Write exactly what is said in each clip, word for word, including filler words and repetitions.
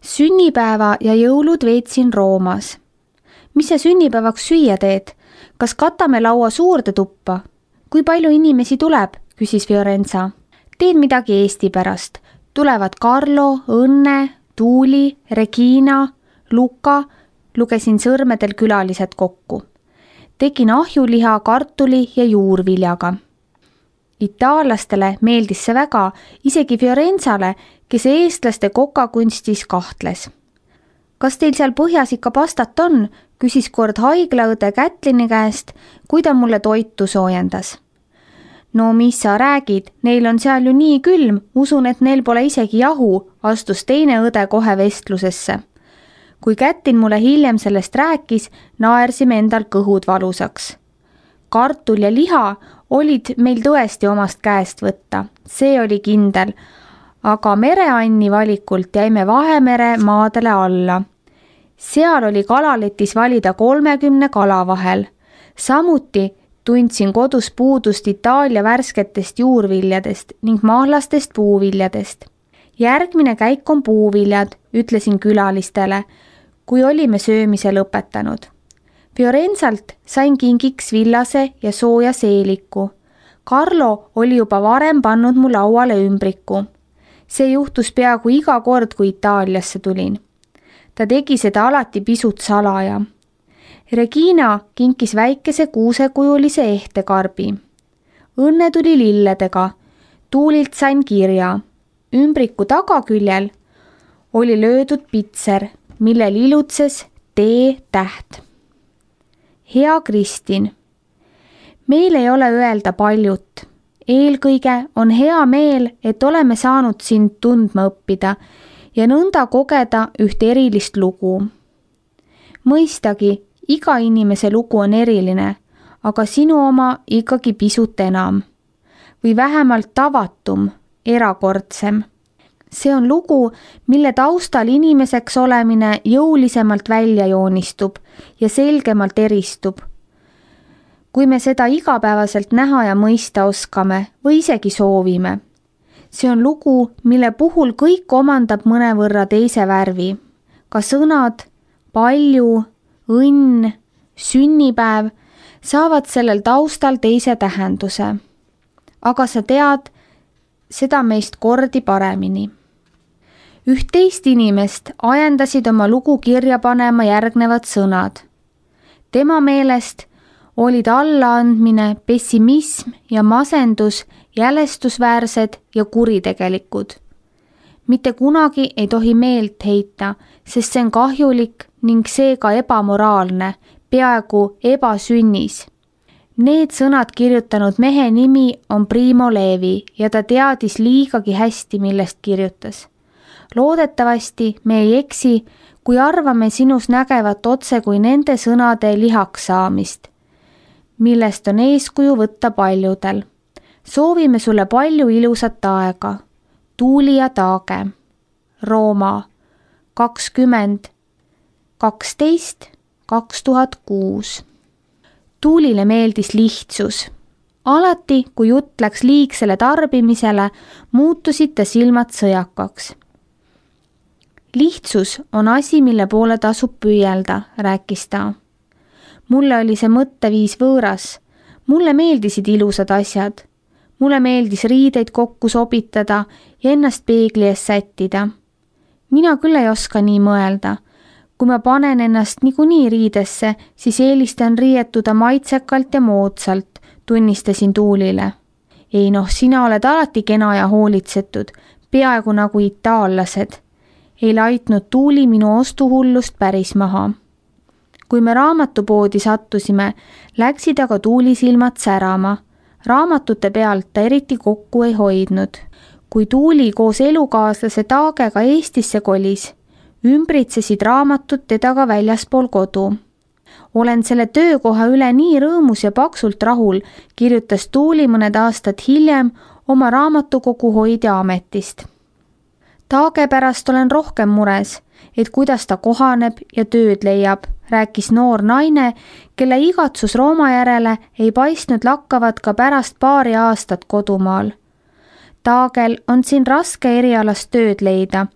Sünnipäeva ja jõulud veetsin Roomas. Mis sa sünnipäevaks süüa teed? Kas katame laua suurde tuppa? Kui palju inimesi tuleb? Küsis Fiorenza. Teen midagi Eesti pärast. Tulevad Carlo, Õnne, Tuuli, Regina, Luka. Lugesin sõrmedel külalised kokku. Tegin ahjuliha, kartuli ja juurviljaga. Itaallastele meeldis see väga, isegi Fiorenzale, kes eestlaste kokakunstis kahtles. Kas teil seal põhjas ikka pastat on? Küsis kord haiglaõde Kätlini käest, kui ta mulle toitu soojendas. No mis sa räägid, neil on seal ju nii külm, usun, et neil pole isegi jahu, astus teine õde kohe vestlusesse. Kui Kätlin mulle hiljem sellest rääkis, naersime endal kõhud valusaks. Kartul ja liha olid meil tõesti omast käest võtta, see oli kindel, aga mereanni valikult jäime Vahemere maadele alla. Seal oli kalaletis valida kolmekümne kala vahel. Samuti tundsin kodus puudust Itaalia värsketest juurviljadest ning mahlastest puuviljadest. Järgmine käik on puuviljad, ütlesin külalistele, kui olime söömise lõpetanud. Fiorenzalt sain kingiks villase ja sooja seeliku. Carlo oli juba varem pannud mu lauale ümbriku. See juhtus peaaegu iga kord, kui Itaaliasse tulin. Ta tegi seda alati pisut salaja. Regina kinkis väikese kuusekujulise ehtekarbi. Õnne tuli lilledega. Tuulilt sain kirja. Ümbriku tagaküljel oli löödud pitser, millel ilutses T-täht. Hea Kristin, meil ei ole öelda paljut. Eelkõige on hea meel, et oleme saanud sind tundma õppida ja nõnda kogeda üht erilist lugu. Mõistagi, iga inimese lugu on eriline, aga sinu oma ikkagi pisut enam. Või vähemalt tavatum, erakordsem. See on lugu, mille taustal inimeseks olemine jõulisemalt välja joonistub ja selgemalt eristub. Kui me seda igapäevaselt näha ja mõista oskame või isegi soovime. See on lugu, mille puhul kõik omandab mõnevõrra teise värvi. Ka sõnad, palju, õnn, sünnipäev saavad sellel taustal teise tähenduse. Aga sa tead seda meist kordi paremini. Üht teist inimest ajendasid oma lugu kirja panema järgnevad sõnad. Tema meelest olid allaandmine, pessimism ja masendus jälestusväärsed ja kuritegelikud. Mitte kunagi ei tohi meelt heita, sest see on kahjulik ning seega ebamoraalne, peaaegu ebasünnis. Need sõnad kirjutanud mehe nimi on Primo Levi ja ta teadis liigagi hästi, millest kirjutas. Loodetavasti me ei eksi, kui arvame sinus nägevat otse kui nende sõnade lihaks saamist, millest on eeskuju võtta paljudel. Soovime sulle palju ilusat aega. Tuuli ja Taage. Rooma kakskümmend kaksteist kaks tuhat kuus. Tuulile meeldis lihtsus. Alati, kui jutt läks liigsele tarbimisele, muutusid ta silmad sõjakaks. Lihtsus on asi, mille poole tasub püüelda, rääkis ta. Mulle oli see mõtteviis võõras. Mulle meeldisid ilusad asjad. Mulle meeldis riideid kokku sobitada ja ennast peegli ees sättida. Mina küll ei oska nii mõelda. Kui ma panen ennast niikuinii riidesse, siis eelistan riietuda maitsekalt ja moodsalt, tunnistasin Tuulile. Ei noh, sina oled alati kena ja hoolitsetud, peaaegu nagu itaallased. Ei laitnud Tuuli minu ostuhullust päris maha. Kui me raamatupoodi sattusime, läksid aga Tuuli silmad särama. Raamatute pealt ta eriti kokku ei hoidnud. Kui Tuuli koos elukaaslase Taagega Eestisse kolis, ümbritsesid raamatud teda ka väljaspool kodu. Olen selle töökoha üle nii rõõmus ja paksult rahul, kirjutas Tuuli mõned aastad hiljem oma raamatukogu hoidja ametist. Taage pärast olen rohkem mures, et kuidas ta kohaneb ja tööd leiab, rääkis noor naine, kelle igatsus Rooma järele ei paistnud lakkavat ka pärast paari aastat kodumaal. Taagel on siin raske erialast tööd leida.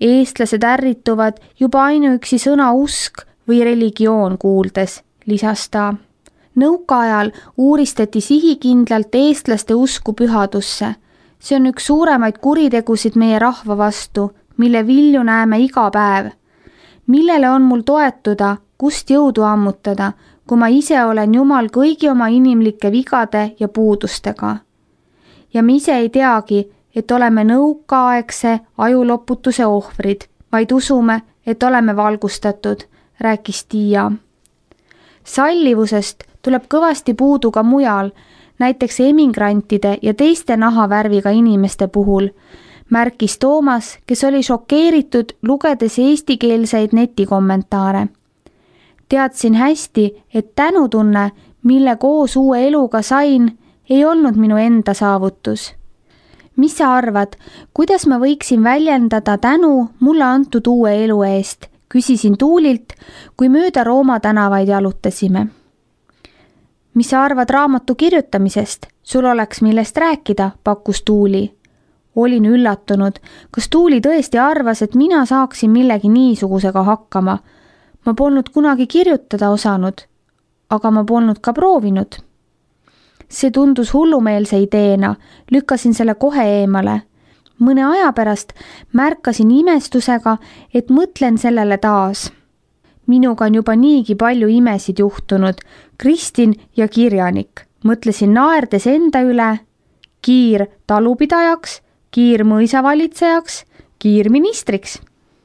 eestlased ärrituvad juba ainuüksi sõna usk või religioon kuuldes, lisas ta. Nõukaajal uuristati sihikindlalt eestlaste usku pühadusse. See on üks suuremaid kuritegusid meie rahva vastu, mille vilju näeme iga päev. Millele on mul toetuda, kust jõudu ammutada, kui ma ise olen Jumal kõigi oma inimlike vigade ja puudustega. Ja me ise ei teagi, et oleme nõukaaegse ajuloputuse ohvrid, vaid usume, et oleme valgustatud, rääkis Tiia. Sallivusest tuleb kõvasti puudu ka mujal, näiteks emigrantide ja teiste nahavärviga inimeste puhul, märkis Toomas, kes oli šokeeritud lugedes eestikeelseid netikommentaare. Teadsin hästi, et tänutunne, mille koos uue eluga sain, ei olnud minu enda saavutus. Mis sa arvad, kuidas ma võiksin väljendada tänu mulle antud uue elu eest, küsisin Tuulilt, kui mööda Rooma tänavaid jalutasime. Mis sa arvad raamatu kirjutamisest? Sul oleks millest rääkida, pakkus Tuuli. Olin üllatunud, kas Tuuli tõesti arvas, et mina saaksin millegi niisugusega hakkama. Ma polnud kunagi kirjutada osanud, aga ma polnud ka proovinud. See tundus hullumeelse ideena, lükkasin selle kohe eemale. Mõne aja pärast märkasin imestusega, et mõtlen sellele taas. Minuga on juba niigi palju imesid juhtunud, Kristin ja kirjanik. Mõtlesin naerdes enda üle, Kiir talupidajaks, Kiir mõisavalitsejaks, Kiir ministriks.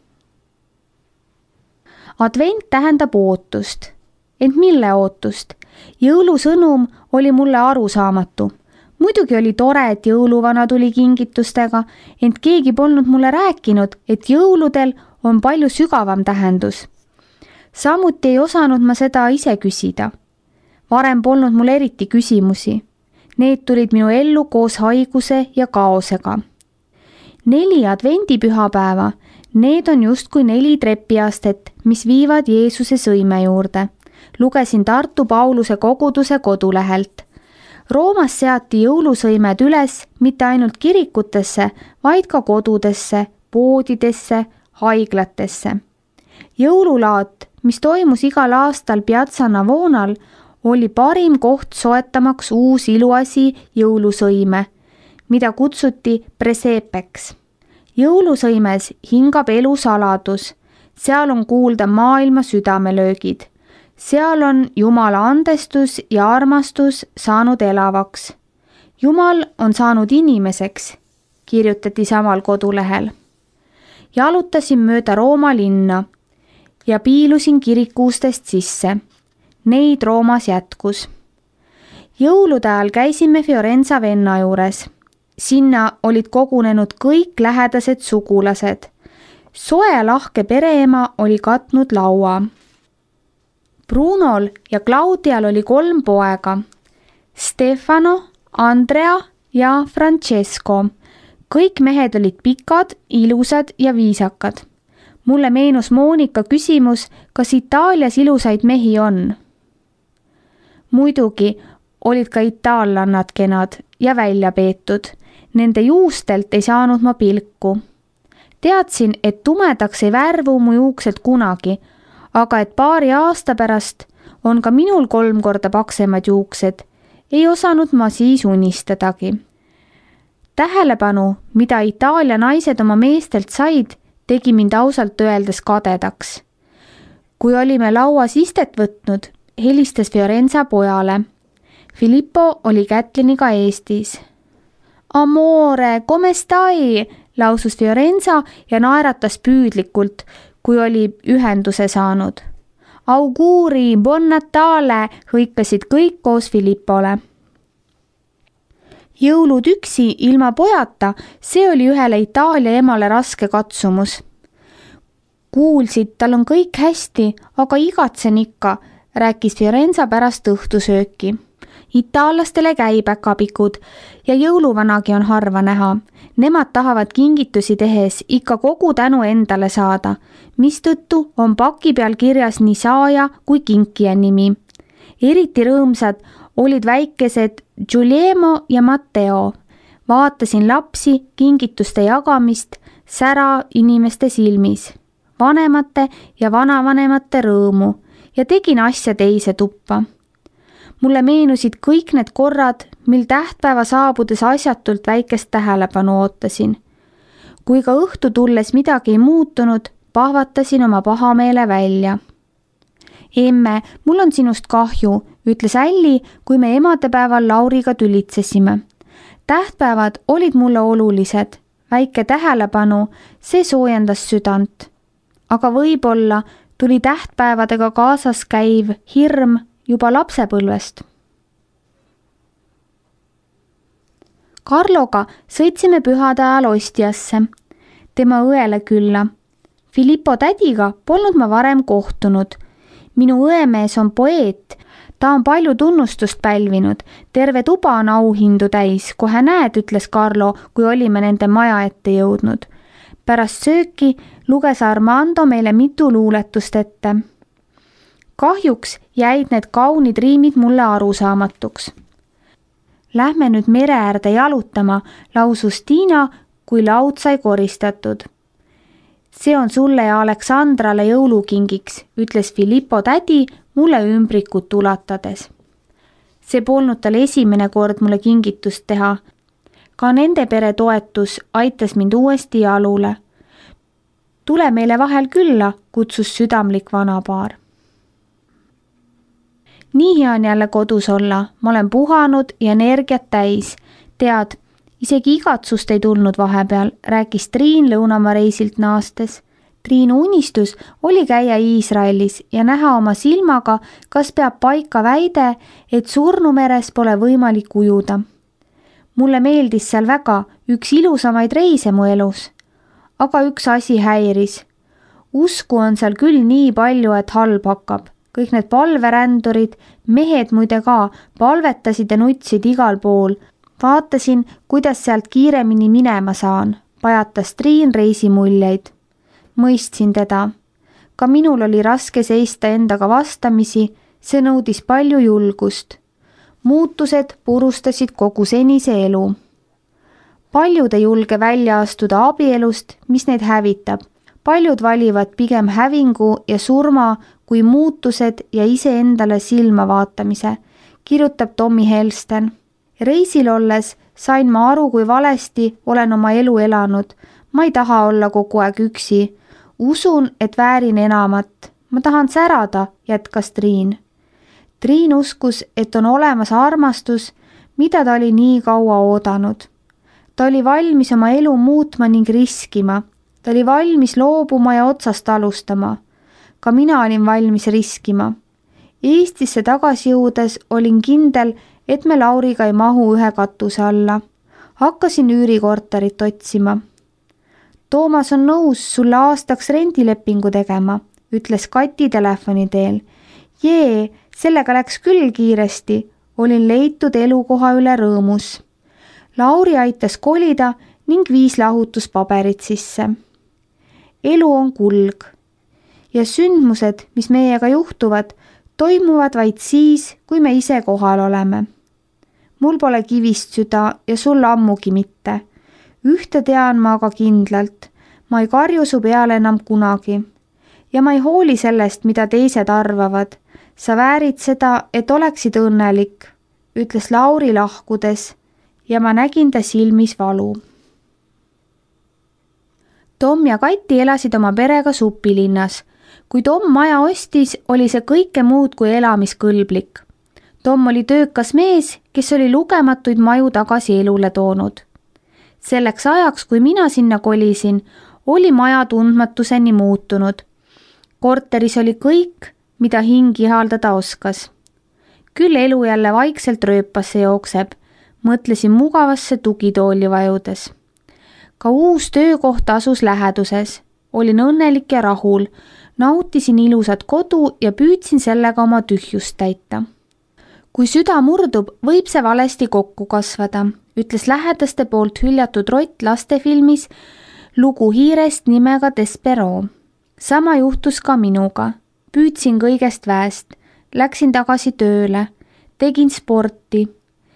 Advent tähendab ootust. Ent mille ootust? Jõulusõnum oli mulle arusaamatu. Muidugi oli tore, et jõuluvana tuli kingitustega, ent keegi polnud mulle rääkinud, et jõuludel on palju sügavam tähendus. Samuti ei osanud ma seda ise küsida. Varem polnud mul eriti küsimusi. Need tulid minu ellu koos haiguse ja kaosega. Neli advendipühapäeva, need on justkui neli trepiastet, mis viivad Jeesuse sõime juurde. Lugesin Tartu Pauluse koguduse kodulehelt. Roomas seati jõulusõimed üles mitte ainult kirikutesse, vaid ka kodudesse, poodidesse, haiglatesse. Jõululaat, mis toimus igal aastal Piazza Navonal, oli parim koht soetamaks uus iluasi jõulusõime, mida kutsuti presepeks. Jõulusõimes hingab elu saladus, seal on kuulda maailma südamelöögid. Seal on Jumala andestus ja armastus saanud elavaks. Jumal on saanud inimeseks, kirjutati samal kodulehel. Jalutasin mööda Rooma linna ja piilusin kirikuustest sisse. Neid Roomas jätkus. Jõulude ajal käisime Fiorenza venna juures. Sinna olid kogunenud kõik lähedased sugulased. Soe lahke pereema oli katnud laua. Brunol ja Claudial oli kolm poega. Stefano, Andrea ja Francesco. Kõik mehed olid pikad, ilusad ja viisakad. Mulle meenus Monika küsimus, kas Itaalias ilusaid mehi on. Muidugi olid ka itaallannad kenad ja välja peetud. Nende juustelt ei saanud ma pilku. Teadsin, et tumedaks ei värvu mu juuksed kunagi, aga et paari aasta pärast on ka minul kolm korda paksemad juuksed, ei osanud ma siis unistadagi. Tähelepanu, mida Itaalia naised oma meestelt said, tegi mind ausalt öeldes kadedaks. Kui olime lauas istet võtnud, helistas Fiorenza pojale. Filippo oli Kätliniga Eestis. Amore, come stai? Lausus Fiorenza ja naeratas püüdlikult, kui oli ühenduse saanud. Auguri, buon Natale, hõikasid kõik koos Filippole. Jõulud üksi ilma pojata, see oli ühele Itaalia emale raske katsumus. Kuulsid, tal on kõik hästi, aga igatsen ikka, rääkis Fiorenza pärast õhtusööki. Itaallastele käibäkapikud ja jõuluvanagi on harva näha. Nemad tahavad kingitusi tehes ikka kogu tänu endale saada, mistõttu on paki peal kirjas nii saaja kui kinkija nimi. Eriti rõõmsad olid väikesed Giuliemo ja Matteo. Vaatasin lapsi, kingituste jagamist, sära inimeste silmis, vanemate ja vanavanemate rõõmu ja tegin asja teise tuppa. Mulle meenusid kõik need korrad, mil tähtpäeva saabudes asjatult väikest tähelepanu ootasin. Kui ka õhtu tulles midagi ei muutunud, pahvatasin oma pahameele välja. Emme, mul on sinust kahju, ütles Älli, kui me emadepäeval Lauriga tülitsesime. Tähtpäevad olid mulle olulised, väike tähelepanu, see soojendas südant. Aga võib-olla tuli tähtpäevadega kaasas käiv hirm juba lapsepõlvest. Karloga sõitsime pühade ajal Ostiasse, tema õele külla. Filippo tädiga polnud ma varem kohtunud. Minu õemees on poeet, ta on palju tunnustust pälvinud, terve tuba on auhindu täis, kohe näed, ütles Carlo, kui olime nende maja ette jõudnud. Pärast sööki luges Armando meile mitu luuletust ette. Kahjuks jäid need kaunid riimid mulle arusaamatuks. Lähme nüüd mere äärde jalutama, lausus Tiina, kui laud sai koristatud. See on sulle ja Aleksandrale jõulukingiks, ütles Filippo tädi mulle ümbrikut ulatades. See polnud tal esimene kord mulle kingitust teha. Ka nende pere toetus aitas mind uuesti jalule. Tule meile vahel külla, kutsus südamlik vanapaar. Nii hea on jälle kodus olla, ma olen puhanud ja energiat täis. Tead, isegi igatsust ei tulnud vahepeal, rääkis Triin lõunamaa reisilt naastes. Triinu unistus oli käia Iisraelis ja näha oma silmaga, kas peab paika väide, et surnumeres pole võimalik ujuda. Mulle meeldis seal väga, üks ilusamaid reise mu elus. Aga üks asi häiris. Usku on seal küll nii palju, et halb hakkab. Kõik need palverändurid, mehed muide ka, palvetasid ja nutsid igal pool. Vaatasin, kuidas sealt kiiremini minema saan, pajatas Triin reisimuljeid. Mõistsin teda. Ka minul oli raske seista endaga vastamisi, see nõudis palju julgust. Muutused purustasid kogu senise elu. Paljud ei julge välja astuda abielust, mis neid hävitab. Paljud valivad pigem hävingu ja surma kui muutused ja iseendale silma vaatamise, kirjutab Tommy Helsten. Reisil olles sain ma aru, kui valesti olen oma elu elanud. Ma ei taha olla kogu aeg üksi. Usun, et väärin enamat. Ma tahan särada, jätkas Triin. Triin uskus, et on olemas armastus, mida ta oli nii kaua oodanud. Ta oli valmis oma elu muutma ning riskima. Ta oli valmis loobuma ja otsast alustama. Ka mina olin valmis riskima. Eestisse tagasi jõudes olin kindel, et me Lauriga ei mahu ühe katuse alla. Hakkasin üürikorterit otsima. Toomas on nõus sulle aastaks rendilepingu tegema, ütles Kati telefoni teel. Jee, sellega läks küll kiiresti, olin leitud elukoha üle rõõmus. Lauri aitas kolida ning viis lahutuspaberit sisse. Elu on kulg ja sündmused, mis meiega juhtuvad, toimuvad vaid siis, kui me ise kohal oleme. Mul pole kivist süda ja sul ammugi mitte. Ühte tean ma aga kindlalt, ma ei karju su peale enam kunagi. Ja ma ei hooli sellest, mida teised arvavad. Sa väärid seda, et oleksid õnnelik, ütles Lauri lahkudes ja ma nägin ta silmis valu. Tom ja Kati elasid oma perega Supilinnas. Kui Tom maja ostis, oli see kõike muud kui elamiskõlblik. Tom oli töökas mees, kes oli lugematuid maju tagasi elule toonud. Selleks ajaks, kui mina sinna kolisin, oli maja tundmatuseni muutunud. Korteris oli kõik, mida hing ihaldada oskas. Küll elu jälle vaikselt rööpasse jookseb, mõtlesin mugavasse tugitooli vajudes. Ka uus töökoht asus läheduses. Olin õnnelik ja rahul, nautisin ilusat kodu ja püüdsin sellega oma tühjust täita. Kui süda murdub, võib see valesti kokku kasvada, ütles lähedaste poolt hüljatud rott lastefilmis lugu hiirest nimega Despero. Sama juhtus ka minuga. Püüdsin kõigest väest, läksin tagasi tööle, tegin sporti,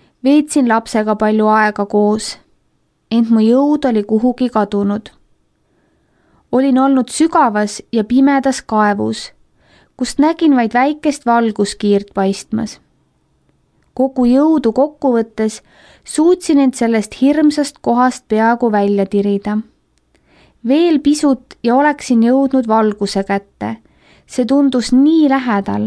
veetsin lapsega palju aega koos, ent mu jõud oli kuhugi kadunud. olin olnud sügavas ja pimedas kaevus, kust nägin vaid väikest valguskiirt paistmas. Kogu jõudu kokku võttes suutsin end sellest hirmsast kohast peaaegu välja tirida. Veel pisut ja oleksin jõudnud valguse kätte. See tundus nii lähedal.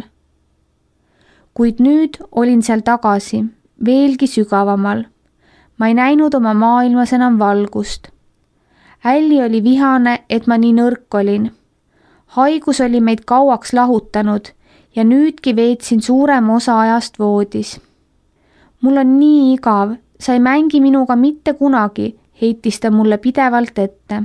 Kuid nüüd olin seal tagasi, veelgi sügavamal. Ma ei näinud oma maailmas enam valgust. Älli oli vihane, et ma nii nõrk olin. Haigus oli meid kauaks lahutanud ja nüüdki veetsin suurem osa ajast voodis. Mul on nii igav, sa ei mängi minuga mitte kunagi, heitis ta mulle pidevalt ette.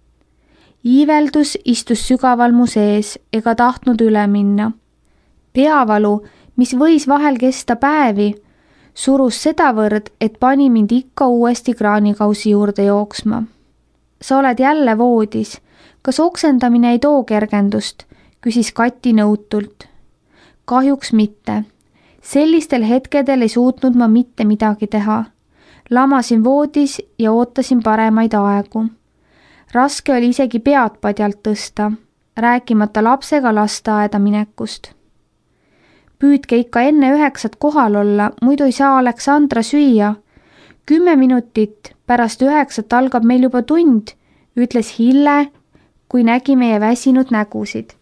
Iiveldus istus sügaval mu sees ega tahtnud üle minna. Peavalu, mis võis vahel kesta päevi, surus sedavõrd, et pani mind ikka uuesti kraanikausi juurde jooksma. Sa oled jälle voodis. Kas oksendamine ei too kergendust? Küsis Kati nõutult. Kahjuks mitte. Sellistel hetkedel ei suutnud ma mitte midagi teha. Lamasin voodis ja ootasin paremaid aegu. Raske oli isegi pead padjalt tõsta, rääkimata lapsega lasteaeda minekust. Püüdke ikka enne üheksat kohal olla, muidu ei saa Aleksandra süüa. Kümme minutit pärast üheksat algab meil juba tund, ütles Hille, kui nägi meie väsinud nägusid.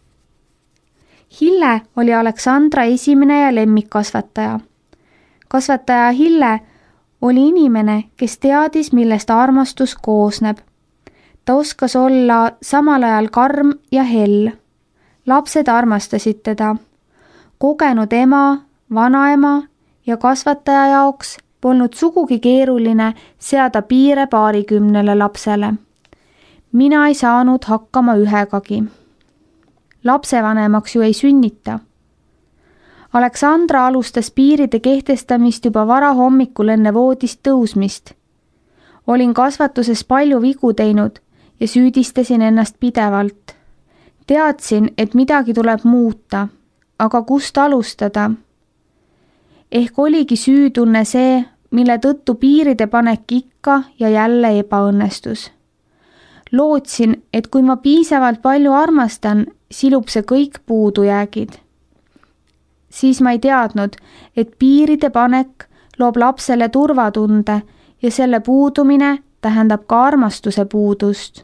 Hille oli Aleksandra esimene ja lemmikkasvataja. Kasvataja Hille oli inimene, kes teadis, millest armastus koosneb. Ta oskas olla samal ajal karm ja hell. Lapsed armastasid teda. Kogenud ema, vanaema ja kasvataja jaoks polnud sugugi keeruline seada piire paarikümnele lapsele. Mina ei saanud hakkama ühegagi. Lapsevanemaks ju ei sünnita. Aleksandra alustas piiride kehtestamist juba vara hommikul enne voodist tõusmist. Olin kasvatuses palju vigu teinud ja süüdistasin ennast pidevalt. Teadsin, et midagi tuleb muuta, aga kust alustada? Ehk oligi süütunne see, mille tõttu piiride panek ikka ja jälle ebaõnnestus. Lootsin, et kui ma piisavalt palju armastan, silub see kõik puudujäägid. Siis ma ei teadnud, et piiride panek loob lapsele turvatunde ja selle puudumine tähendab ka armastuse puudust.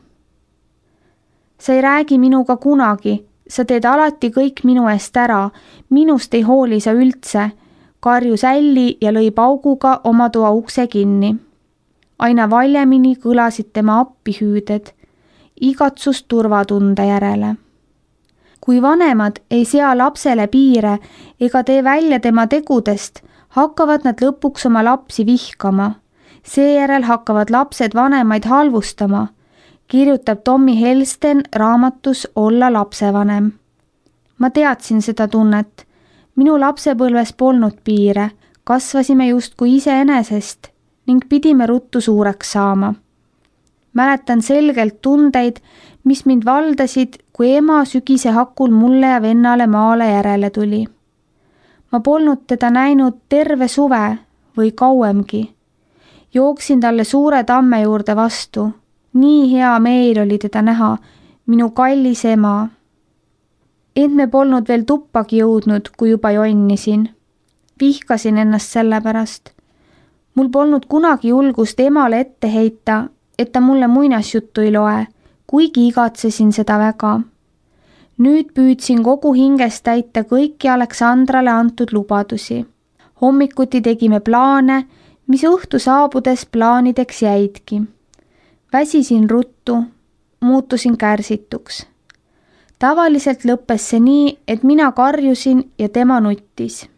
Sa ei räägi minuga kunagi, sa teed alati kõik minu eest ära, minust ei hooli sa üldse, karjus Älli ja lõi pauguga oma toa ukse kinni. Aina valjemini kõlasid tema appihüüded, igatsust turvatunde järele. Kui vanemad ei sea lapsele piire ega tee välja tema tegudest, hakkavad nad lõpuks oma lapsi vihkama. Seejärel hakkavad lapsed vanemaid halvustama, kirjutab Tommy Helsten raamatus Olla lapsevanem. Ma teadsin seda tunnet. Minu lapsepõlves polnud piire, kasvasime justkui iseenesest ning pidime ruttu suureks saama. Mäletan selgelt tundeid, mis mind valdasid, kui ema sügise hakul mulle ja vennale maale järele tuli. Ma polnud teda näinud terve suve või kauemgi. Jooksin talle suure tamme juurde vastu. Nii hea meel oli teda näha, minu kallis ema. Ent me polnud veel tuppagi jõudnud, kui juba jonnisin. Vihkasin ennast selle pärast. Mul polnud kunagi julgust emale ette heita, et ta mulle muinasjuttu ei loe, kuigi igatsesin seda väga. Nüüd püüdsin kogu hingest täita kõiki Aleksandrale antud lubadusi. Hommikuti tegime plaane, mis õhtu saabudes plaanideks jäidki. Väsisin ruttu, muutusin kärsituks. Tavaliselt lõppes see nii, et mina karjusin ja tema nuttis.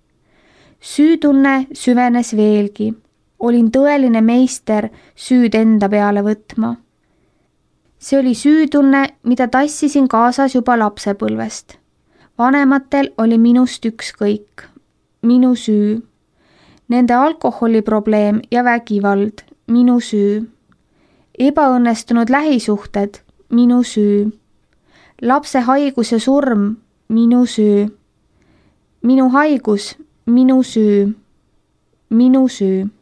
Süütunne süvenes veelgi. Olin tõeline meister süüd enda peale võtma. See oli süütunne, mida tassisin kaasas juba lapsepõlvest. Vanematel oli minust ükskõik. Minu süü. Nende alkoholiprobleem ja vägivald. Minu süü. Ebaõnnestunud lähisuhted. Minu süü. Lapse haigus ja surm. Minu süü. Minu haigus. Minu süü. Minu süü.